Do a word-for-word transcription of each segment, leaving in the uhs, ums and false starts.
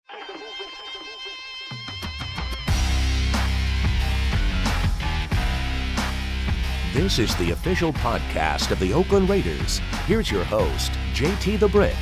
This is the official podcast of the Oakland Raiders. Here's your host, J T the Brick.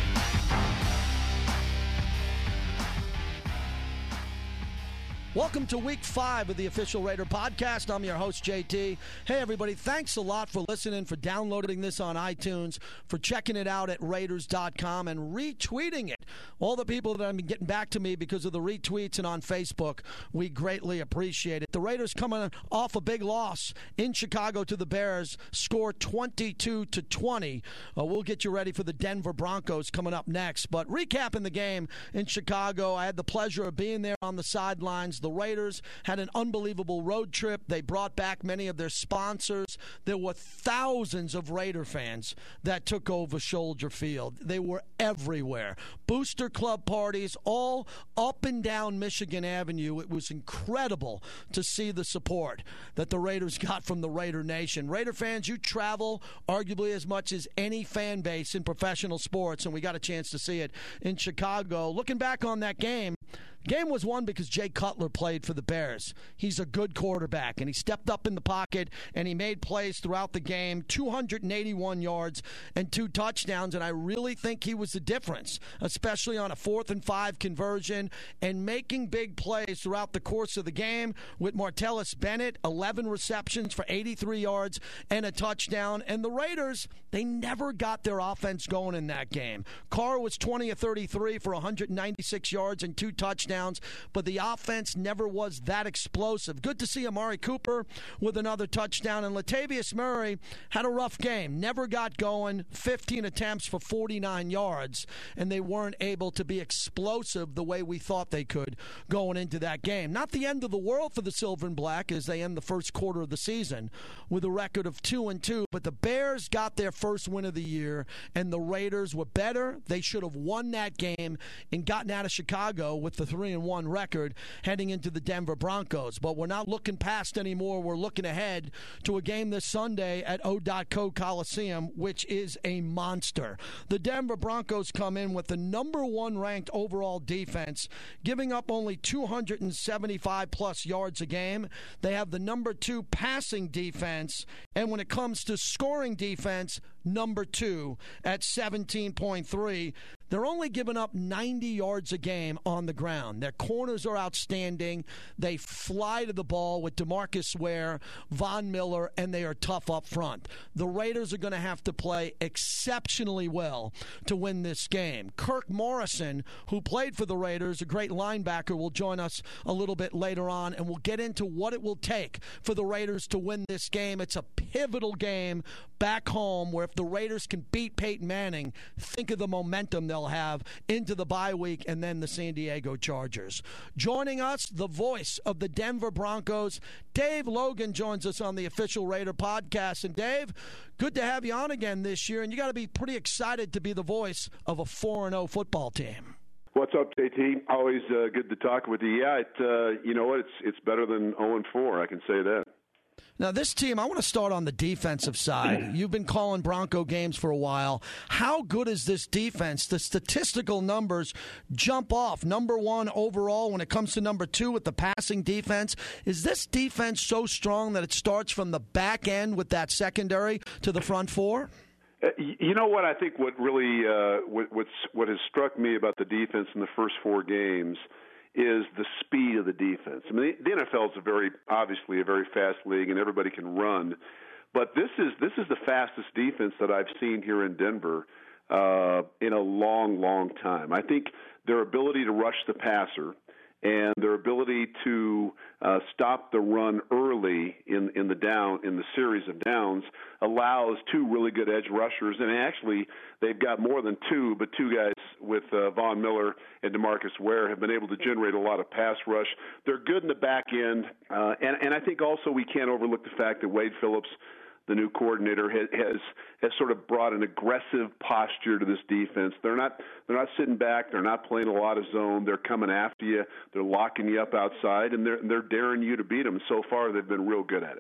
Welcome to week five of the Official Raider Podcast. I'm your host, J T. Hey, everybody, thanks a lot for listening, for downloading this on iTunes, for checking it out at Raiders dot com and retweeting it. All the people that have been getting back to me because of the retweets and on Facebook, we greatly appreciate it. The Raiders coming off a big loss in Chicago to the Bears, score twenty-two to twenty. Uh, we'll get you ready for the Denver Broncos coming up next. But recapping the game in Chicago, I had the pleasure of being there on the sidelines. The Raiders had an unbelievable road trip. They brought back many of their sponsors. There were thousands of Raider fans that took over Soldier Field. They were everywhere. Booster club parties all up and down Michigan Avenue. It was incredible to see the support that the Raiders got from the Raider Nation. Raider fans, you travel arguably as much as any fan base in professional sports, and we got a chance to see it in Chicago. Looking back on that game, game was won because Jay Cutler played for the Bears. He's a good quarterback, and he stepped up in the pocket, and he made plays throughout the game, two hundred eighty-one yards and two touchdowns, and I really think he was the difference, especially on a fourth and five conversion and making big plays throughout the course of the game with Martellus Bennett, eleven receptions for eighty-three yards and a touchdown. And the Raiders, they never got their offense going in that game. Carr was twenty of thirty-three for one hundred ninety-six yards and two touchdowns. But the offense never was that explosive. Good to see Amari Cooper with another touchdown. And Latavius Murray had a rough game. Never got going. fifteen attempts for forty-nine yards. And they weren't able to be explosive the way we thought they could going into that game. Not the end of the world for the Silver and Black as they end the first quarter of the season with a record of two and two. But the Bears got their first win of the year, and the Raiders were better. They should have won that game and gotten out of Chicago with the three and one record heading into the Denver Broncos. But we're not looking past anymore. We're looking ahead to a game this Sunday at O dot co Coliseum, which is a monster. The Denver Broncos come in with the number one ranked overall defense, giving up only two hundred seventy-five plus yards a game. They have the number two passing defense, and when it comes to scoring defense, number two at seventeen point three. They're only giving up ninety yards a game on the ground. Their corners are outstanding. They fly to the ball with DeMarcus Ware, Von Miller, and they are tough up front. The Raiders are going to have to play exceptionally well to win this game. Kirk Morrison, who played for the Raiders, a great linebacker, will join us a little bit later on, and we'll get into what it will take for the Raiders to win this game. It's a pivotal game back home where if the Raiders can beat Peyton Manning, think of the momentum they'll have into the bye week and then the San Diego Chargers. Joining us, the voice of the Denver Broncos, Dave Logan joins us on the Official Raider Podcast. And Dave, good to have you on again this year, and you got to be pretty excited to be the voice of a four and oh football team. What's up, J T? Always uh, good to talk with you. Yeah, it, uh, you know what? It's it's better than oh and four, I can say that. Now, this team, I want to start on the defensive side. You've been calling Bronco games for a while. How good is this defense? The statistical numbers jump off. Number one overall when it comes to number two with the passing defense. Is this defense so strong that it starts from the back end with that secondary to the front four? Uh, you know what? I think what really uh, what, what's, what has struck me about the defense in the first four games is the speed of the defense. I mean, the N F L is a very, obviously a very fast league, and everybody can run. But this is this is the fastest defense that I've seen here in Denver uh, in a long, long time. I think their ability to rush the passer and their ability to uh, stop the run early in in the down in the series of downs allows two really good edge rushers, and actually they've got more than two, but two guys with uh, Von Miller and DeMarcus Ware have been able to generate a lot of pass rush. They're good in the back end, uh, and and I think also we can't overlook the fact that Wade Phillips, the new coordinator, has, has has sort of brought an aggressive posture to this defense. They're not they're not sitting back. They're not playing a lot of zone. They're coming after you. They're locking you up outside, and they're they're daring you to beat them. So far, they've been real good at it.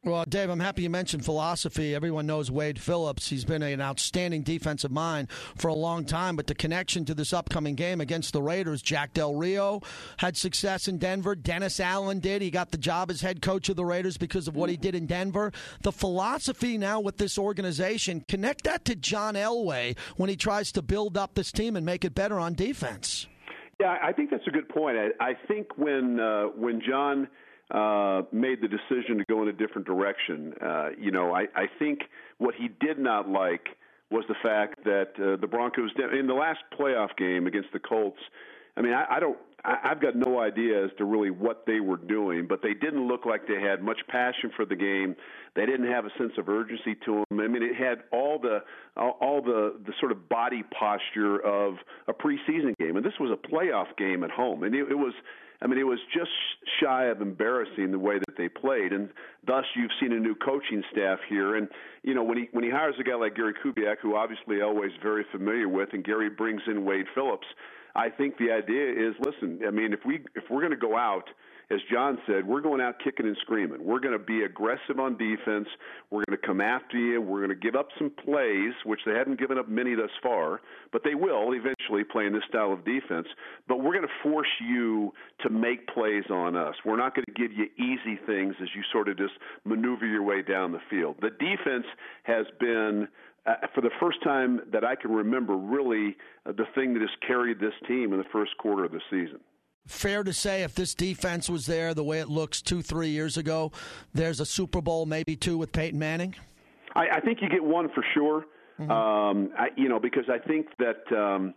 Well, Dave, I'm happy you mentioned philosophy. Everyone knows Wade Phillips. He's been an outstanding defensive mind for a long time, but the connection to this upcoming game against the Raiders, Jack Del Rio had success in Denver. Dennis Allen did. He got the job as head coach of the Raiders because of what he did in Denver. The philosophy now with this organization, connect that to John Elway when he tries to build up this team and make it better on defense. Yeah, I think that's a good point. I, I think when uh, when John – Uh, made the decision to go in a different direction. Uh, you know, I, I think what he did not like was the fact that uh, the Broncos, in the last playoff game against the Colts, I mean, I, I don't, I, I've got no idea as to really what they were doing, but they didn't look like they had much passion for the game. They didn't have a sense of urgency to them. I mean, it had all the all, all the, the sort of body posture of a preseason game, and this was a playoff game at home, and it, it was. I mean, it was just shy of embarrassing the way that they played, and thus you've seen a new coaching staff here. And you know, when he when he hires a guy like Gary Kubiak, who obviously Elway's very familiar with, and Gary brings in Wade Phillips, I think the idea is, listen, I mean, if we if we're going to go out, as John said, we're going out kicking and screaming. We're going to be aggressive on defense. We're going to come after you. We're going to give up some plays, which they haven't given up many thus far, but they will eventually playing this style of defense. But we're going to force you to make plays on us. We're not going to give you easy things as you sort of just maneuver your way down the field. The defense has been, uh, for the first time that I can remember, really uh, the thing that has carried this team in the first quarter of the season. Fair to say if this defense was there the way it looks two, three years ago, there's a Super Bowl, maybe two, with Peyton Manning? I, I think you get one for sure. Mm-hmm. Um, I, you know, because I think that um,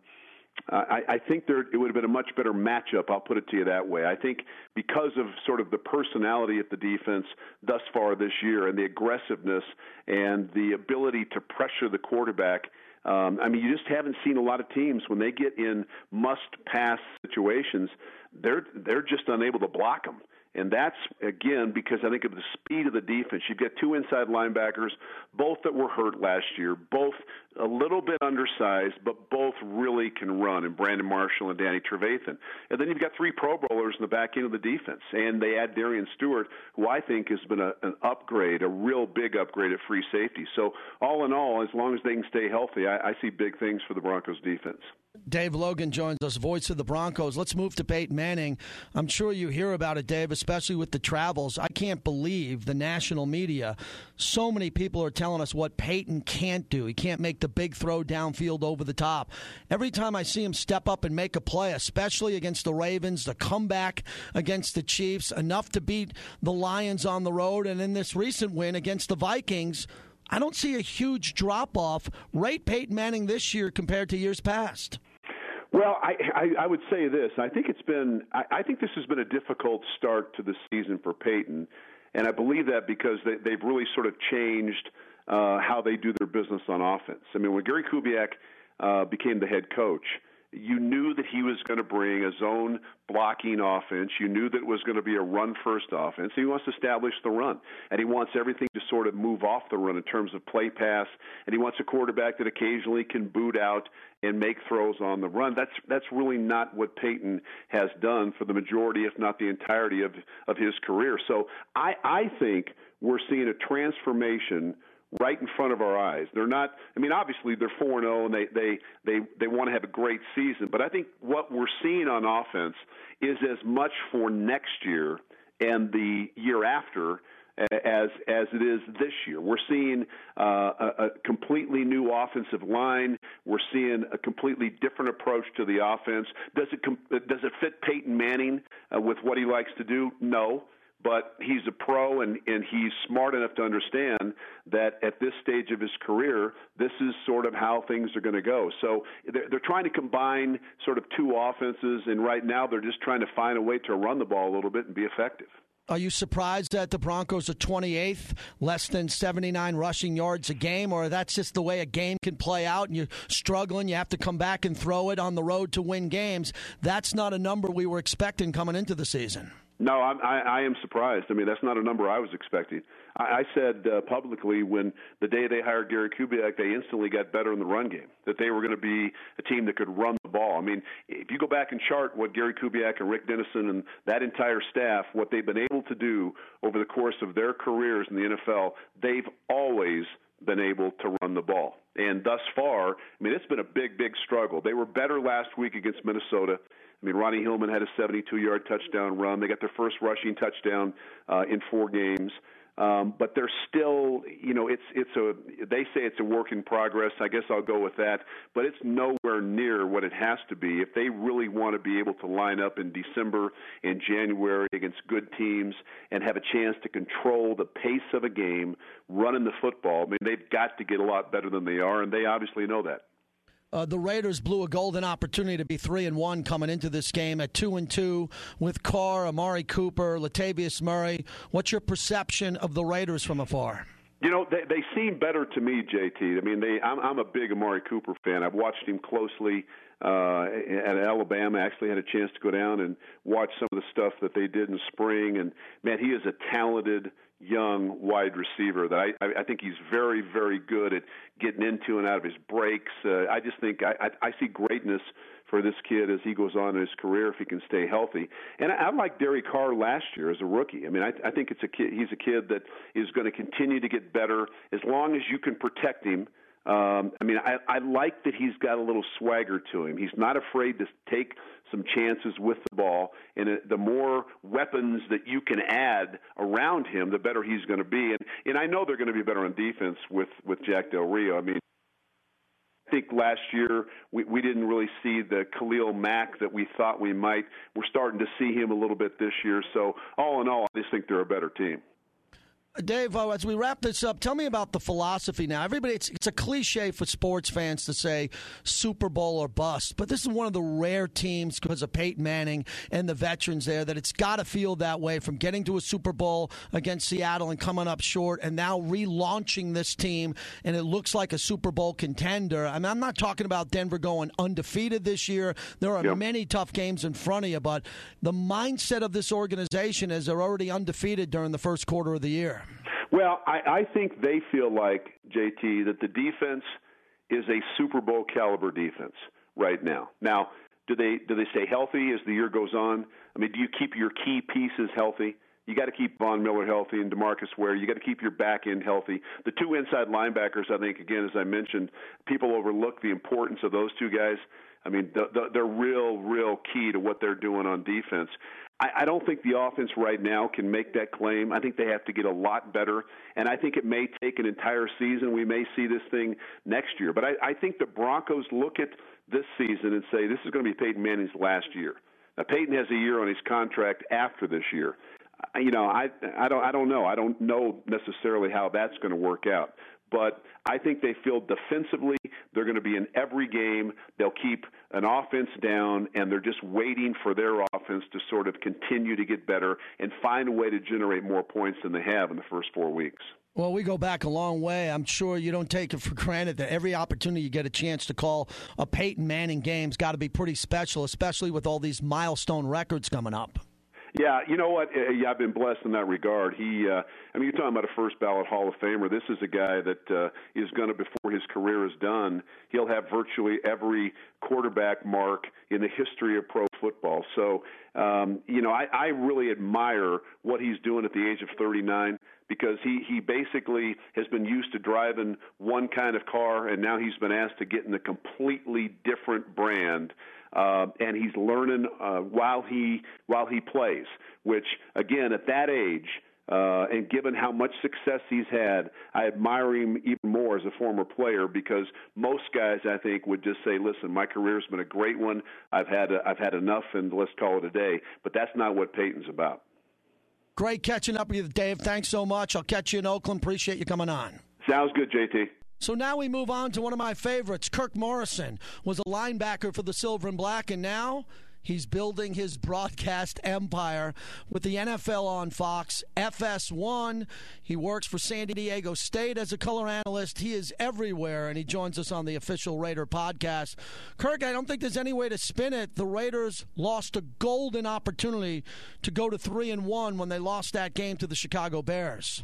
I, I think there it would have been a much better matchup. I'll put it to you that way. I think because of sort of the personality of the defense thus far this year and the aggressiveness and the ability to pressure the quarterback. Um, I mean, you just haven't seen a lot of teams when they get in must-pass situations. They're they're just unable to block them. And that's, again, because I think of the speed of the defense. You've got two inside linebackers, both that were hurt last year, both a little bit undersized, but both really can run, and Brandon Marshall and Danny Trevathan. And then you've got three Pro Bowlers in the back end of the defense. And they add Darian Stewart, who I think has been a, an upgrade, a real big upgrade at free safety. So all in all, as long as they can stay healthy, I, I see big things for the Broncos defense. Dave Logan joins us, voice of the Broncos. Let's move to Peyton Manning. I'm sure you hear about it, Dave, especially with the travels. I can't believe the national media. So many people are telling us what Peyton can't do. He can't make the big throw downfield over the top. Every time I see him step up and make a play, especially against the Ravens, the comeback against the Chiefs, enough to beat the Lions on the road, and in this recent win against the Vikings, I don't see a huge drop-off. Rate Peyton Manning this year compared to years past. Well, I, I, I would say this. I think it's been. I, I think this has been a difficult start to the season for Peyton, and I believe that because they, they've really sort of changed uh, how they do their business on offense. I mean, when Gary Kubiak uh, became the head coach, you knew that he was going to bring a zone blocking offense. You knew that it was going to be a run-first offense. He wants to establish the run, and he wants everything to sort of move off the run in terms of play pass, and he wants a quarterback that occasionally can boot out and make throws on the run. That's that's really not what Peyton has done for the majority, if not the entirety of, of his career. So I, I think we're seeing a transformation right in front of our eyes. They're not, I mean, obviously they're four and oh and they, they, they, they want to have a great season, but I think what we're seeing on offense is as much for next year and the year after as as it is this year. We're seeing uh, a, a completely new offensive line. We're seeing a completely different approach to the offense. Does it does it fit Peyton Manning uh, with what he likes to do? No. But he's a pro, and, and he's smart enough to understand that at this stage of his career, this is sort of how things are going to go. So they're, they're trying to combine sort of two offenses, and right now they're just trying to find a way to run the ball a little bit and be effective. Are you surprised that the Broncos are twenty-eighth, less than seventy-nine rushing yards a game, or that's just the way a game can play out and you're struggling, you have to come back and throw it on the road to win games? That's not a number we were expecting coming into the season. No, I'm, I, I am surprised. I mean, that's not a number I was expecting. I, I said uh, publicly when the day they hired Gary Kubiak, they instantly got better in the run game, that they were going to be a team that could run the ball. I mean, if you go back and chart what Gary Kubiak and Rick Dennison and that entire staff, what they've been able to do over the course of their careers in the N F L, they've always been able to run the ball. And thus far, I mean, it's been a big, big struggle. They were better last week against Minnesota. I mean, Ronnie Hillman had a seventy-two-yard touchdown run. They got their first rushing touchdown uh, in four games. Um, but they're still, you know, it's it's a. They say it's a work in progress. I guess I'll go with that. But it's nowhere near what it has to be if they really want to be able to line up in December and January against good teams and have a chance to control the pace of a game, running the football. I mean, they've got to get a lot better than they are, and they obviously know that. Uh, the Raiders blew a golden opportunity to be three and one coming into this game at two and two with Carr, Amari Cooper, Latavius Murray. What's your perception of the Raiders from afar? You know, they, they seem better to me, J T. I mean, they. I'm, I'm a big Amari Cooper fan. I've watched him closely uh, at Alabama. I actually had a chance to go down and watch some of the stuff that they did in spring. And man, he is a talented young wide receiver that I, I think he's very, very good at getting into and out of his breaks. Uh, I just think I, I, I see greatness for this kid as he goes on in his career if he can stay healthy. And I, I like Derek Carr last year as a rookie. I mean, I, I think it's a kid, he's a kid that is going to continue to get better as long as you can protect him. Um, I mean, I, I like that he's got a little swagger to him. He's not afraid to take some chances with the ball, and it, the more weapons that you can add around him, the better he's going to be. And, and I know they're going to be better on defense with, with Jack Del Rio. I mean, I think last year we, we didn't really see the Khalil Mack that we thought we might. We're starting to see him a little bit this year. So all in all, I just think they're a better team. Dave, uh, as we wrap this up, tell me about the philosophy now. Everybody, it's, it's a cliche for sports fans to say Super Bowl or bust, but this is one of the rare teams because of Peyton Manning and the veterans there that it's got to feel that way from getting to a Super Bowl against Seattle and coming up short and now relaunching this team, and it looks like a Super Bowl contender. I mean, I'm not talking about Denver going undefeated this year. There are yep. many tough games in front of you, but the mindset of this organization is they're already undefeated during the first quarter of the year. Well, I, I think they feel like, J T, that the defense is a Super Bowl caliber defense right now. Now, do they do they stay healthy as the year goes on? I mean, do you keep your key pieces healthy? You got to keep Von Miller healthy and DeMarcus Ware. You got to keep your back end healthy. The two inside linebackers, I think, again, as I mentioned, people overlook the importance of those two guys. I mean, the, the, they're real, real key to what they're doing on defense. I, I don't think the offense right now can make that claim. I think they have to get a lot better, and I think it may take an entire season. We may see this thing next year. But I, I think the Broncos look at this season and say this is going to be Peyton Manning's last year. Now, Peyton has a year on his contract after this year. You know, I I don't I don't know. I don't know necessarily how that's going to work out. But I think they feel defensively they're going to be in every game. They'll keep an offense down, and they're just waiting for their offense to sort of continue to get better and find a way to generate more points than they have in the first four weeks. Well, we go back a long way. I'm sure you don't take it for granted that every opportunity you get a chance to call a Peyton Manning game's got to be pretty special, especially with all these milestone records coming up. Yeah, you know what? Yeah, I've been blessed in that regard. He, uh, I mean, you're talking about a first ballot Hall of Famer. This is a guy that uh, is going to, before his career is done, he'll have virtually every quarterback mark in the history of pro football. So, um, you know, I, I really admire what he's doing at the age of thirty-nine because he, he basically has been used to driving one kind of car, and now he's been asked to get in a completely different brand. Uh, and he's learning uh, while he while he plays, which, again, at that age, uh, and given how much success he's had, I admire him even more as a former player because most guys, I think, would just say, listen, my career's been a great one. I've had a, I've had enough, and let's call it a day. But that's not what Peyton's about. Great catching up with you, Dave. Thanks so much. I'll catch you in Oakland. Appreciate you coming on. Sounds good, J T. So now we move on to one of my favorites. Kirk Morrison was a linebacker for the Silver and Black, and now he's building his broadcast empire with the N F L on Fox, F S one. He works for San Diego State as a color analyst. He is everywhere, and he joins us on the Official Raider podcast. Kirk, I don't think there's any way to spin it. The Raiders lost a golden opportunity to go to three and one when they lost that game to the Chicago Bears.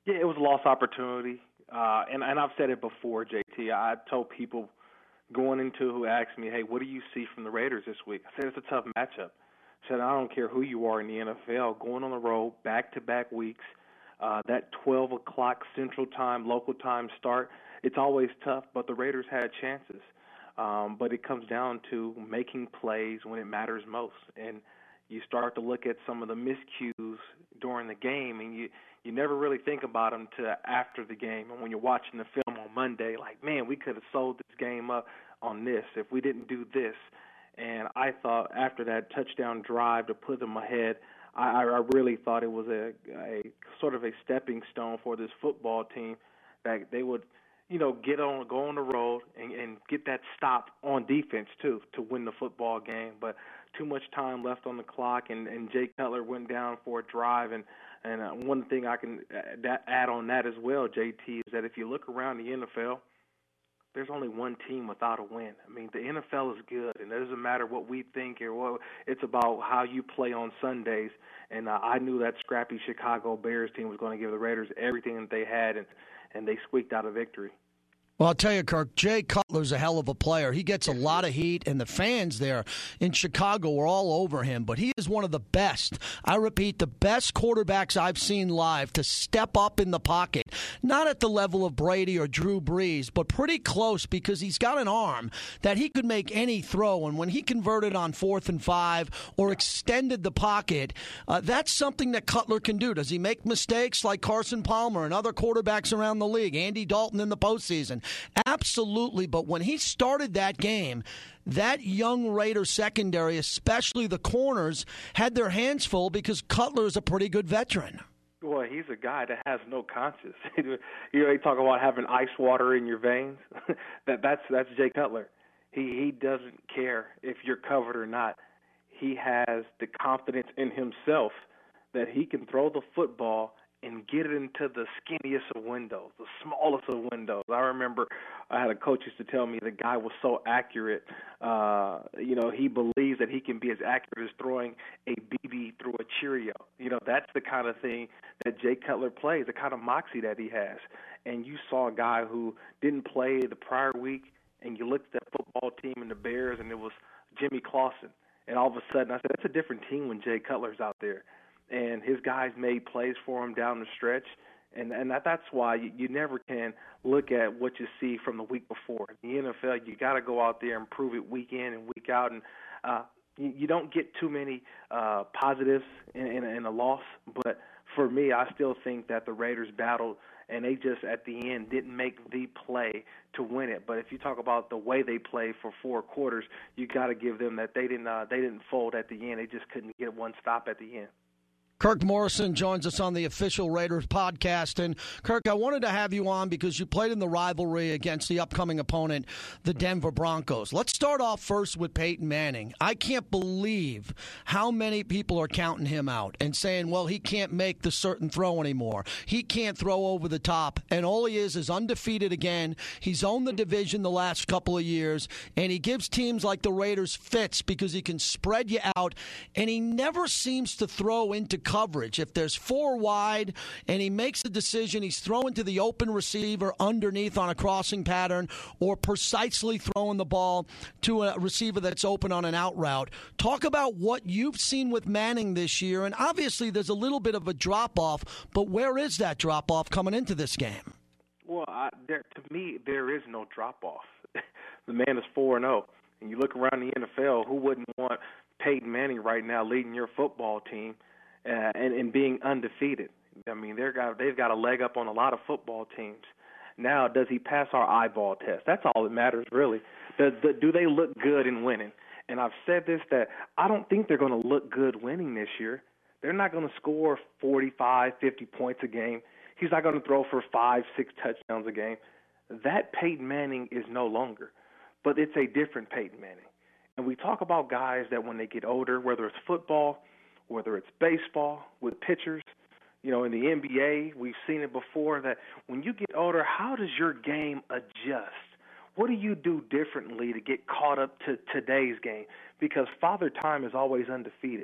Yeah, it was a lost opportunity, uh, and and I've said it before, J T. I told people going into who asked me, hey, what do you see from the Raiders this week? I said it's a tough matchup. I said I don't care who you are in the N F L, going on the road, back-to-back weeks, uh, that twelve o'clock Central Time, local time start, it's always tough, but the Raiders had chances. Um, but it comes down to making plays when it matters most. And you start to look at some of the miscues during the game, and you, you never really think about them till after the game. And when you're watching the film on Monday, like, man, we could have sold this game up on this if we didn't do this. And I thought after that touchdown drive to put them ahead, I, I really thought it was a, a sort of a stepping stone for this football team that they would, you know, get on, go on the road and, and get that stop on defense, too, to win the football game. But too much time left on the clock, and, and Jay Cutler went down for a drive. And, and uh, one thing I can add on that as well, J T, is that if you look around the N F L, there's only one team without a win. I mean, the N F L is good, and it doesn't matter what we think or what. It's about how you play on Sundays. And uh, I knew that scrappy Chicago Bears team was going to give the Raiders everything that they had, and, and they squeaked out a victory. Well, I'll tell you, Kirk, Jay Cutler's a hell of a player. He gets a lot of heat, and the fans there in Chicago are all over him. But he is one of the best, I repeat, the best quarterbacks I've seen live to step up in the pocket. Not at the level of Brady or Drew Brees, but pretty close because he's got an arm that he could make any throw. And when he converted on fourth and five or extended the pocket, uh, that's something that Cutler can do. Does he make mistakes like Carson Palmer and other quarterbacks around the league, Andy Dalton in the postseason? Absolutely, but when he started that game, that young Raider secondary, especially the corners, had their hands full because Cutler is a pretty good veteran. Well, he's a guy that has no conscience. You know, you talk about having ice water in your veins. that that's that's Jay Cutler. He he doesn't care if you're covered or not. He has the confidence in himself that he can throw the football and get it into the skinniest of windows, the smallest of windows. I remember I had a coach used to tell me the guy was so accurate. Uh, you know, he believes that he can be as accurate as throwing a B B through a Cheerio. You know, that's the kind of thing that Jay Cutler plays, the kind of moxie that he has. And you saw a guy who didn't play the prior week, and you looked at that football team and the Bears, and it was Jimmy Clausen. And all of a sudden, I said, that's a different team when Jay Cutler's out there. And his guys made plays for him down the stretch. And and that, that's why you, you never can look at what you see from the week before. In the N F L, you got to go out there and prove it week in and week out. And uh, you, you don't get too many uh, positives in, in, in a loss. But for me, I still think that the Raiders battled, and they just at the end didn't make the play to win it. But if you talk about the way they played for four quarters, you got to give them that they didn't uh, they didn't fold at the end. They just couldn't get one stop at the end. Kirk Morrison joins us on the Official Raiders podcast. And, Kirk, I wanted to have you on because you played in the rivalry against the upcoming opponent, the Denver Broncos. Let's start off first with Peyton Manning. I can't believe how many people are counting him out and saying, well, he can't make the certain throw anymore. He can't throw over the top. And all he is is undefeated again. He's owned the division the last couple of years, and he gives teams like the Raiders fits because he can spread you out, and he never seems to throw into coverage. If there's four wide and he makes the decision, he's throwing to the open receiver underneath on a crossing pattern or precisely throwing the ball to a receiver that's open on an out route. Talk about what you've seen with Manning this year, and obviously there's a little bit of a drop-off, but where is that drop-off coming into this game? Well, I, there, to me, there is no drop-off. The man is four and oh, and you look around the N F L, who wouldn't want Peyton Manning right now leading your football team Uh, and, and being undefeated? I mean, they're got, they've got a leg up on a lot of football teams. Now, does he pass our eyeball test? That's all that matters, really. Does, do they look good in winning? And I've said this, that I don't think they're going to look good winning this year. They're not going to score forty-five, fifty points a game. He's not going to throw for five, six touchdowns a game. That Peyton Manning is no longer. But it's a different Peyton Manning. And we talk about guys that when they get older, whether it's football, whether it's baseball with pitchers, you know, in the N B A, we've seen it before, that when you get older, how does your game adjust? What do you do differently to get caught up to today's game? Because Father Time is always undefeated.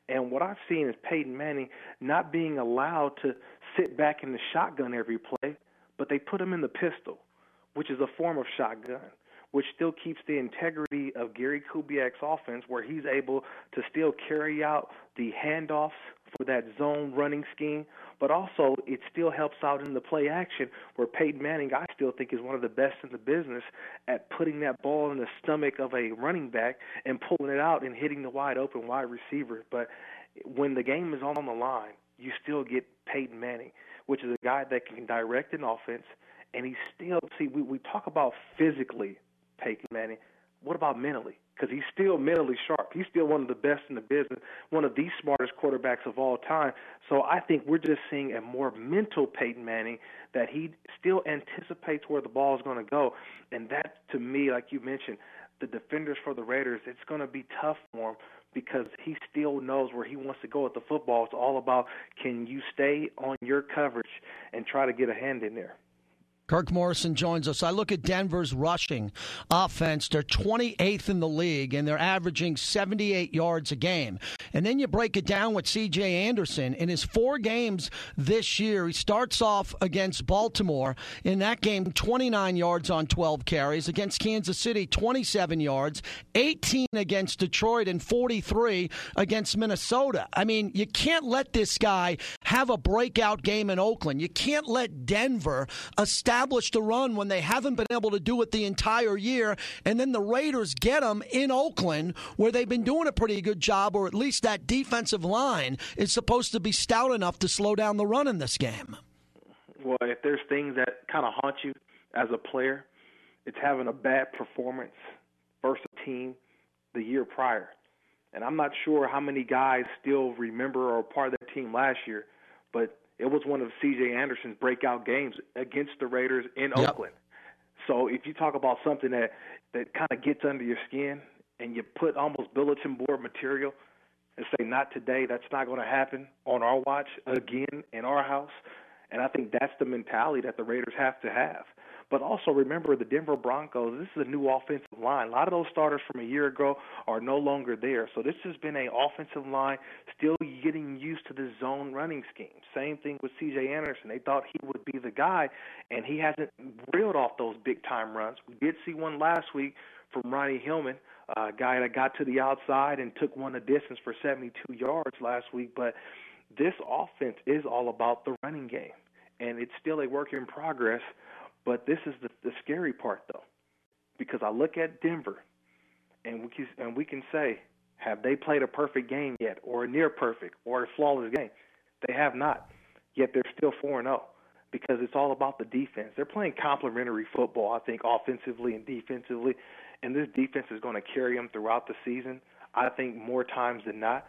And what I've seen is Peyton Manning not being allowed to sit back in the shotgun every play, but they put him in the pistol, which is a form of shotgun, which still keeps the integrity of Gary Kubiak's offense, where he's able to still carry out the handoffs for that zone running scheme, but also it still helps out in the play action, where Peyton Manning, I still think, is one of the best in the business at putting that ball in the stomach of a running back and pulling it out and hitting the wide open wide receiver. But when the game is on the line, you still get Peyton Manning, which is a guy that can direct an offense, and he still, see, we, we talk about physically Peyton Manning. What about mentally? Because he's still mentally sharp. He's still one of the best in the business, one of the smartest quarterbacks of all time. So I think we're just seeing a more mental Peyton Manning, that he still anticipates where the ball is going to go. And that, to me, like you mentioned, the defenders for the Raiders, it's going to be tough for him because he still knows where he wants to go with the football. It's all about, can you stay on your coverage and try to get a hand in there. Kirk Morrison joins us. I look at Denver's rushing offense. They're twenty-eighth in the league, and they're averaging seventy-eight yards a game. And then you break it down with C J Anderson. In his four games this year, he starts off against Baltimore. In that game, twenty-nine yards on twelve carries. Against Kansas City, twenty-seven yards. eighteen against Detroit, and forty-three against Minnesota. I mean, you can't let this guy have a breakout game in Oakland. You can't let Denver establish the run when they haven't been able to do it the entire year, and then the Raiders get them in Oakland, where they've been doing a pretty good job, or at least that defensive line is supposed to be stout enough to slow down the run in this game. Well, if there's things that kind of haunt you as a player, it's having a bad performance versus a team the year prior. And I'm not sure how many guys still remember or are part of that team last year, but it was one of C J Anderson's breakout games against the Raiders in Yep. Oakland. So if you talk about something that, that kind of gets under your skin and you put almost bulletin board material and say, not today, that's not going to happen on our watch again in our house, and I think that's the mentality that the Raiders have to have. But also remember, the Denver Broncos, this is a new offensive line. A lot of those starters from a year ago are no longer there. So this has been an offensive line still getting used to the zone running scheme. Same thing with C J Anderson. They thought he would be the guy, and he hasn't reeled off those big-time runs. We did see one last week from Ronnie Hillman, a guy that got to the outside and took one a distance for seventy-two yards last week. But this offense is all about the running game, and it's still a work in progress. But this is the, the scary part, though, because I look at Denver, and we can, and we can say, have they played a perfect game yet, or a near perfect, or a flawless game? They have not, yet they're still four and oh, because it's all about the defense. They're playing complementary football, I think, offensively and defensively, and this defense is going to carry them throughout the season, I think, more times than not.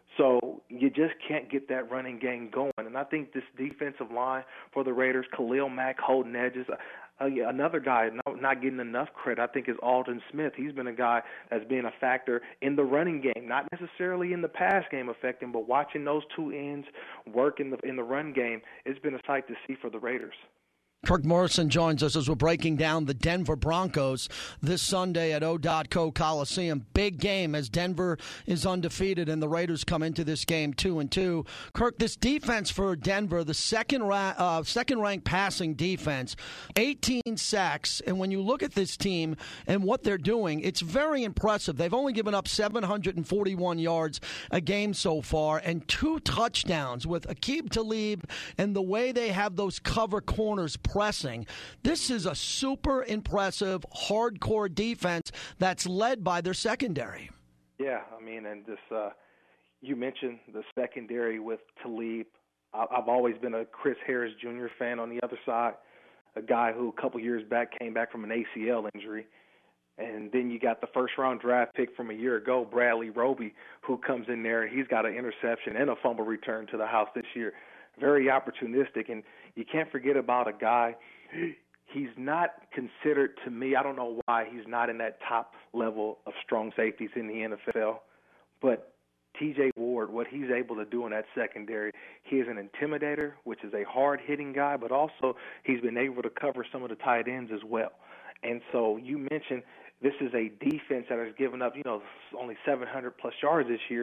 So you just can't get that running game going. And I think this defensive line for the Raiders, Khalil Mack holding edges. Uh, another guy not, not getting enough credit, I think, is Aldon Smith. He's been a guy that's been a factor in the running game, not necessarily in the pass game affecting, but watching those two ends work in the in the run game, it's been a sight to see for the Raiders. Kirk Morrison joins us as we're breaking down the Denver Broncos this Sunday at O dot Co Coliseum. Big game as Denver is undefeated and the Raiders come into this game two and two. Kirk, this defense for Denver, the second ra- uh, second ranked passing defense, eighteen sacks. And when you look at this team and what they're doing, it's very impressive. They've only given up seven hundred forty-one yards a game so far and two touchdowns with Aqib Talib and the way they have those cover corners pressing. This is a super impressive, hardcore defense that's led by their secondary. Yeah, I mean, and this, uh, you mentioned the secondary with Talib. I've always been a Chris Harris Junior fan on the other side, a guy who a couple years back came back from an A C L injury. And then you got the first-round draft pick from a year ago, Bradley Roby, who comes in there, and he's got an interception and a fumble return to the house this year. Very opportunistic, and you can't forget about a guy. He's not considered, to me, I don't know why he's not in that top level of strong safeties in the N F L, but T J Ward, what he's able to do in that secondary, he is an intimidator, which is a hard-hitting guy, but also he's been able to cover some of the tight ends as well. And so you mentioned this is a defense that has given up, you know, only seven hundred plus yards this year,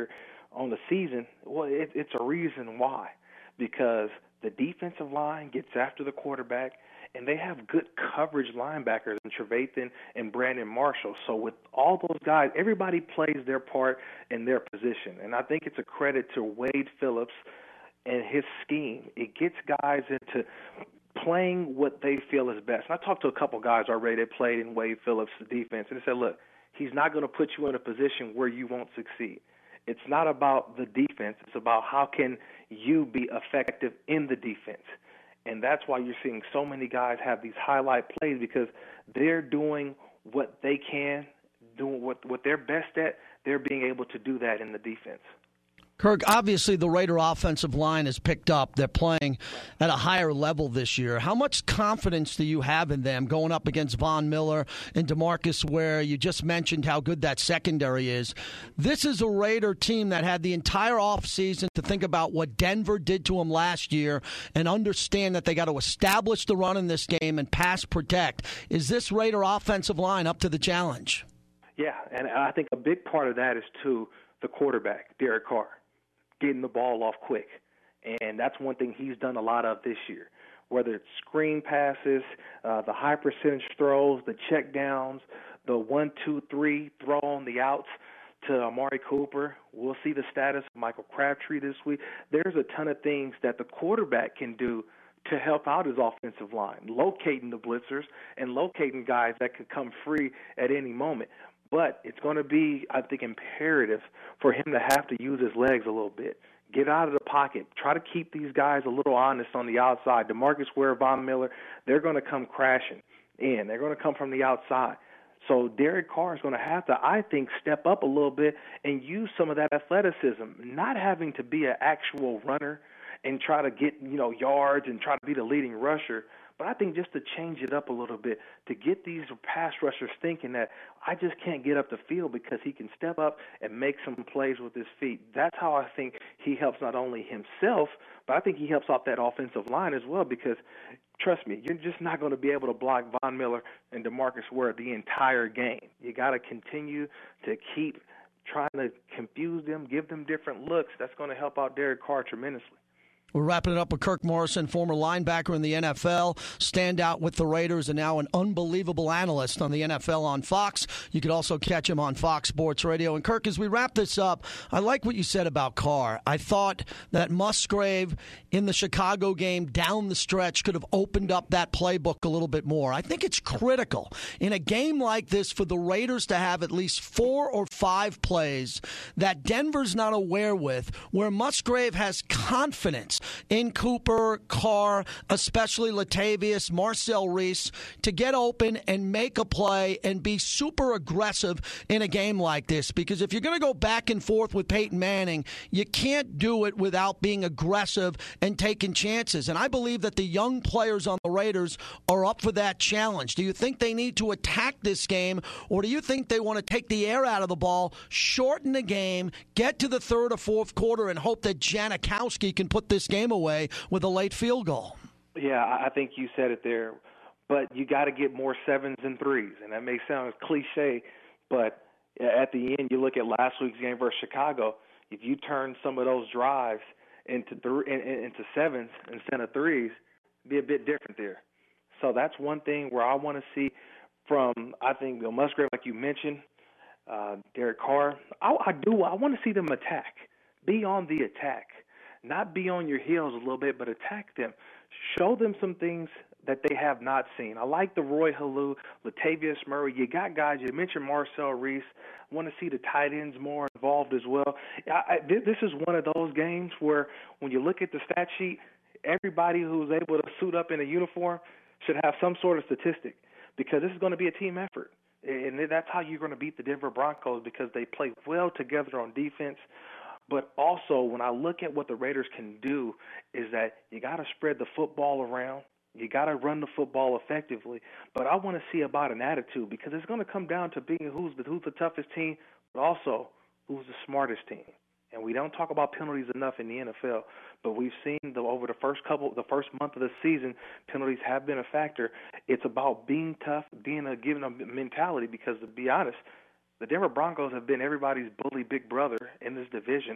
on the season, well, it, it's a reason why. Because the defensive line gets after the quarterback, and they have good coverage linebackers in Trevathan and Brandon Marshall. So with all those guys, everybody plays their part in their position. And I think it's a credit to Wade Phillips and his scheme. It gets guys into playing what they feel is best. And I talked to a couple guys already that played in Wade Phillips' defense, and they said, look, he's not going to put you in a position where you won't succeed. It's not about the defense. It's about how can you be effective in the defense. And that's why you're seeing so many guys have these highlight plays, because they're doing what they can, doing what, what they're best at. They're being able to do that in the defense. Kirk, obviously the Raider offensive line has picked up. They're playing at a higher level this year. How much confidence do you have in them going up against Von Miller and DeMarcus Ware? You just mentioned how good that secondary is. This is a Raider team that had the entire offseason to think about what Denver did to them last year and understand that they got to establish the run in this game and pass protect. Is this Raider offensive line up to the challenge? Yeah, and I think a big part of that is, too, the quarterback, Derek Carr, getting the ball off quick. And that's one thing he's done a lot of this year, whether it's screen passes, uh, the high percentage throws, the check downs, the one, two, three throw on the outs to Amari Cooper. We'll see the status of Michael Crabtree this week. There's a ton of things that the quarterback can do to help out his offensive line, locating the blitzers and locating guys that can come free at any moment. But it's going to be, I think, imperative for him to have to use his legs a little bit. Get out of the pocket. Try to keep these guys a little honest on the outside. DeMarcus Ware, Von Miller, they're going to come crashing in. They're going to come from the outside. So Derek Carr is going to have to, I think, step up a little bit and use some of that athleticism, not having to be an actual runner and try to get, you know, yards and try to be the leading rusher. But I think just to change it up a little bit, to get these pass rushers thinking that I just can't get up the field because he can step up and make some plays with his feet. That's how I think he helps not only himself, but I think he helps out that offensive line as well, because, trust me, you're just not going to be able to block Von Miller and DeMarcus Ware the entire game. You got to continue to keep trying to confuse them, give them different looks. That's going to help out Derek Carr tremendously. We're wrapping it up with Kirk Morrison, former linebacker in the N F L, standout with the Raiders, and now an unbelievable analyst on the N F L on Fox. You could also catch him on Fox Sports Radio. And, Kirk, as we wrap this up, I like what you said about Carr. I thought that Musgrave in the Chicago game down the stretch could have opened up that playbook a little bit more. I think it's critical in a game like this for the Raiders to have at least four or five plays that Denver's not aware with, where Musgrave has confidence in Cooper, Carr, especially Latavius, Marcel Reese, to get open and make a play and be super aggressive in a game like this. Because if you're going to go back and forth with Peyton Manning, you can't do it without being aggressive and taking chances. And I believe that the young players on the Raiders are up for that challenge. Do you think they need to attack this game, or do you think they want to take the air out of the ball, shorten the game, get to the third or fourth quarter, and hope that Janikowski can put this game away with a late field goal? Yeah, I think you said it there. But you got to get more sevens and threes. And that may sound cliche, but at the end, you look at last week's game versus Chicago, if you turn some of those drives into th- into sevens instead of threes, it'd be a bit different there. So that's one thing where I want to see from, I think, Bill Musgrave, like you mentioned, uh, Derek Carr. I, I do. I want to see them attack. Be on the attack. Not be on your heels a little bit, but attack them. Show them some things that they have not seen. I like the Roy Halou, Latavius Murray. You got guys. You mentioned Marcel Reese. I want to see the tight ends more involved as well. I, I, this is one of those games where when you look at the stat sheet, everybody who's able to suit up in a uniform should have some sort of statistic, because this is going to be a team effort. And that's how you're going to beat the Denver Broncos, because they play well together on defense. But also, when I look at what the Raiders can do, is that you got to spread the football around. You got to run the football effectively. But I want to see about an attitude, because it's going to come down to being who's the, who's the toughest team, but also who's the smartest team. And we don't talk about penalties enough in the N F L, but we've seen the, over the first couple, the first month of the season, penalties have been a factor. It's about being tough, being a giving a mentality, because to be honest, the Denver Broncos have been everybody's bully big brother in this division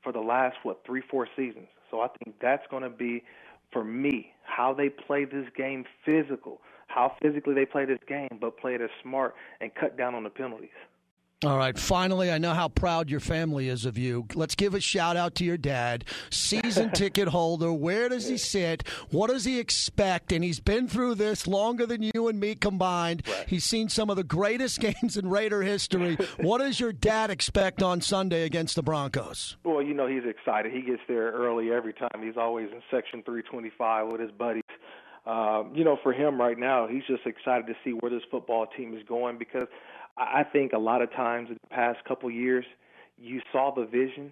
for the last, what, three, four seasons. So I think that's going to be, for me, how they play this game physical, how physically they play this game, but play it as smart and cut down on the penalties. All right, finally, I know how proud your family is of you. Let's give a shout-out to your dad, season ticket holder. Where does he sit? What does he expect? And he's been through this longer than you and me combined. Right. He's seen some of the greatest games in Raider history. What does your dad expect on Sunday against the Broncos? Well, you know, he's excited. He gets there early every time. He's always in Section three twenty-five with his buddies. Um, you know, for him right now, he's just excited to see where this football team is going, because I think a lot of times in the past couple of years, you saw the vision,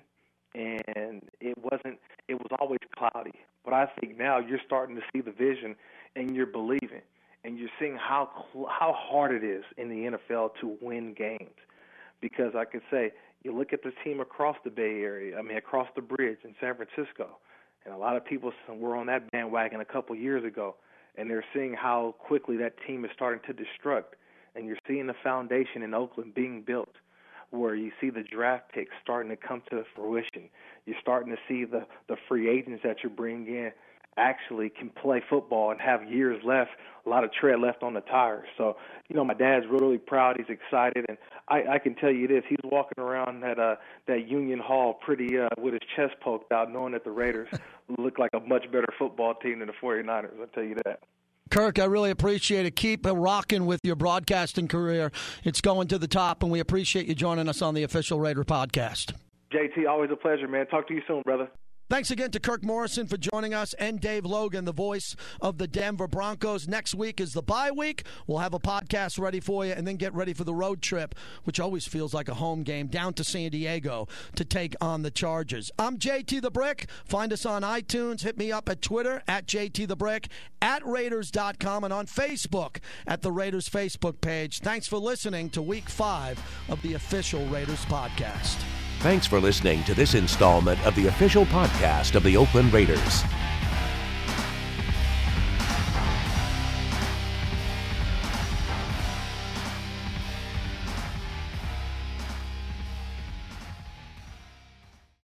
and it wasn't. It was always cloudy. But I think now you're starting to see the vision, and you're believing, and you're seeing how how hard it is in the N F L to win games. Because I could say, you look at the team across the Bay Area, I mean across the bridge in San Francisco, and a lot of people were on that bandwagon a couple of years ago, and they're seeing how quickly that team is starting to destruct. And you're seeing the foundation in Oakland being built, where you see the draft picks starting to come to fruition. You're starting to see the, the free agents that you're bringing in actually can play football and have years left, a lot of tread left on the tires. So, you know, my dad's really proud. He's excited. And I, I can tell you this, he's walking around that, uh, that Union Hall pretty uh, with his chest poked out, knowing that the Raiders look like a much better football team than the forty-niners, I'll tell you that. Kirk, I really appreciate it. Keep rocking with your broadcasting career. It's going to the top, and we appreciate you joining us on the Official Raider Podcast. J T, always a pleasure, man. Talk to you soon, brother. Thanks again to Kirk Morrison for joining us, and Dave Logan, the voice of the Denver Broncos. Next week is the bye week. We'll have a podcast ready for you, and then get ready for the road trip, which always feels like a home game, down to San Diego to take on the Chargers. I'm J T the Brick. Find us on iTunes. Hit me up at Twitter, at J T the Brick, at Raiders dot com, and on Facebook at the Raiders Facebook page. Thanks for listening to Week five of the Official Raiders Podcast. Thanks for listening to this installment of the official podcast of the Oakland Raiders.